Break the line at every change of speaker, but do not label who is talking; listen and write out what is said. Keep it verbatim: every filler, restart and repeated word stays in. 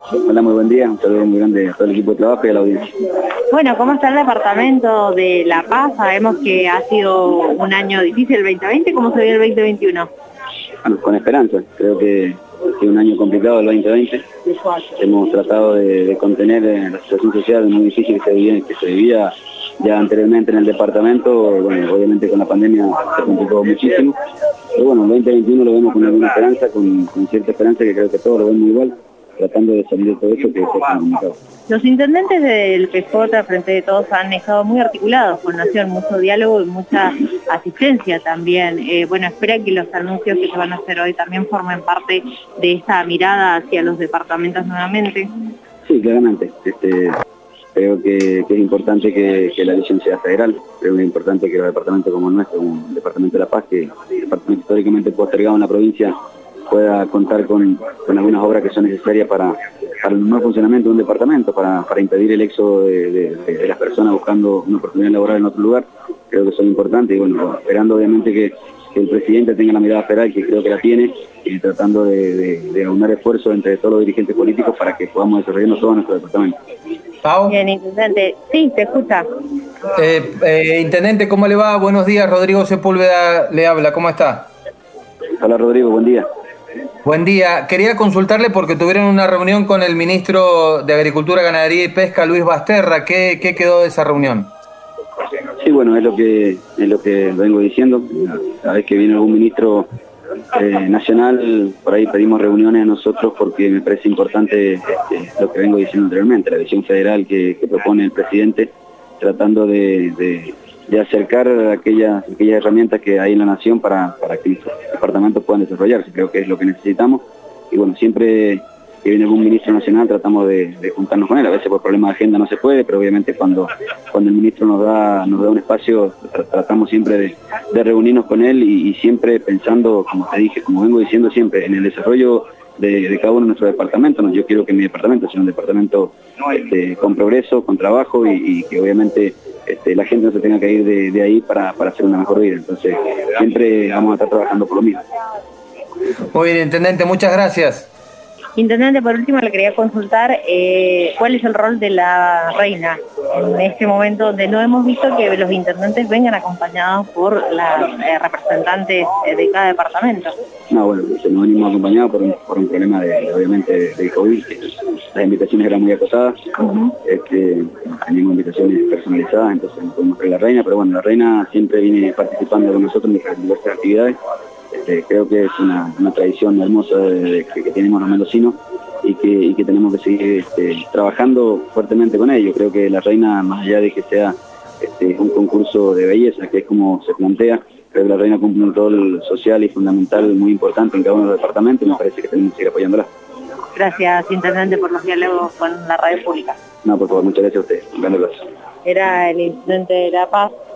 Hola, muy buen día. Un saludo muy grande a todo el equipo de trabajo y a la audiencia.
Bueno, ¿cómo está el departamento de La Paz? Sabemos que ha sido un año difícil el veinte veinte, ¿cómo se ve el veinte veintiuno?
Bueno, con esperanza. Creo que ha sido un año complicado el veinte veinte. Hemos tratado de, de contener la situación social muy difícil que se vivía, que se vivía ya anteriormente en el departamento. Bueno, obviamente con la pandemia se complicó muchísimo. Pero bueno, el veinte veintiuno lo vemos con alguna esperanza, con, con cierta esperanza, que creo que todos lo vemos igual, tratando de salir de todo eso que fue complicado.
Los intendentes del P J, Frente de Todos, han estado muy articulados con Nación, mucho diálogo y mucha asistencia también. Eh, bueno, espera que los anuncios que se van a hacer hoy también formen parte de esta mirada hacia los departamentos nuevamente.
Sí, claramente. Este, creo que, que es importante que, que la visión sea federal. Creo que es importante que los departamentos como el nuestro, como el Departamento de La Paz, que es un departamento históricamente postergado en la provincia, pueda contar con, con algunas obras que son necesarias para, para el nuevo funcionamiento de un departamento, para, para impedir el éxodo de, de, de las personas buscando una oportunidad laboral en otro lugar. Creo que son importantes y bueno, esperando obviamente que, que el presidente tenga la mirada federal, que creo que la tiene, y tratando de, de, de aunar esfuerzos entre todos los dirigentes políticos para que podamos desarrollarnos todo nuestro departamento.
Pau. Bien, intendente. Sí, te escucha.
Eh, eh, intendente, ¿cómo le va? Buenos días, Rodrigo Sepúlveda le habla, ¿cómo está?
Hola Rodrigo, buen día.
Buen día. Quería consultarle porque tuvieron una reunión con el ministro de Agricultura, Ganadería y Pesca, Luis Basterra. ¿Qué, qué quedó de esa reunión?
Sí, bueno, es lo que es lo que vengo diciendo. Cada vez que viene algún ministro eh, nacional, por ahí pedimos reuniones nosotros porque me parece importante este, lo que vengo diciendo anteriormente, la visión federal que, que propone el presidente, tratando de, de, de acercar aquellas, aquellas herramientas que hay en la nación para, para que los departamentos puedan desarrollarse. Creo que es lo que necesitamos. Y bueno, siempre que viene algún ministro nacional tratamos de, de juntarnos con él. A veces por problemas de agenda no se puede, pero obviamente cuando, cuando el ministro nos da, nos da un espacio, tra tratamos siempre de, de reunirnos con él y, y siempre pensando, como te dije, como vengo diciendo siempre, en el desarrollo de, de cada uno de nuestros departamentos. No, yo quiero que mi departamento sea un departamento este, con progreso, con trabajo y, y que obviamente este, la gente no se tenga que ir de, de ahí para, para hacer una mejor vida. Entonces siempre vamos a estar trabajando por lo mismo.
Muy bien, intendente, muchas gracias.
Intendente, por último le quería consultar eh, cuál es el rol de la reina en este momento donde no hemos visto que los intendentes vengan acompañados por las eh, representantes de cada departamento.
No, bueno, nos venimos acompañados por un, por un problema de, obviamente, de, de COVID. Las invitaciones eran muy acotadas, uh-huh. este, teníamos invitaciones personalizadas, entonces no podemos traer la reina, pero bueno, la reina siempre viene participando con nosotros en diversas actividades. Este, creo que es una, una tradición hermosa de, de, que, que tenemos los mendocinos y que, y que tenemos que seguir este, trabajando fuertemente con ello. Creo que la reina, más allá de que sea este, un concurso de belleza, que es como se plantea, creo que la reina cumple un rol social y fundamental muy importante en cada uno de los departamentos y me parece que tenemos que seguir apoyándola.
Gracias, intendente, por los diálogos con la radio pública.
No, por favor, muchas gracias a ustedes. Un gran abrazo.
Era el intendente de La Paz.